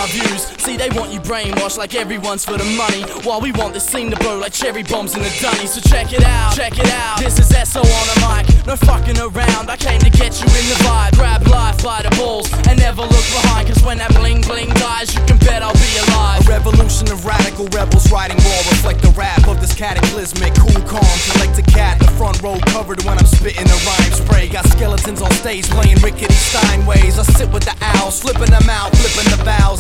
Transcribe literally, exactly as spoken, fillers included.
views. See, they want you brainwashed like everyone's for the money, while we want this scene to blow like cherry bombs in the dunny. So check it out, check it out. This is S O on a mic, no fucking around. I came to get you in the vibe. Grab life by the balls and never look behind, cause when that bling bling dies, you can bet I'll be alive. A revolution of radical rebels writing war, reflect the rap of this cataclysmic cool calm. Collect a cat, the front row covered when I'm spitting the rhyme spray. Got skeletons on stage playing rickety Steinways. I sit with the owls, flipping them out, flipping the vows.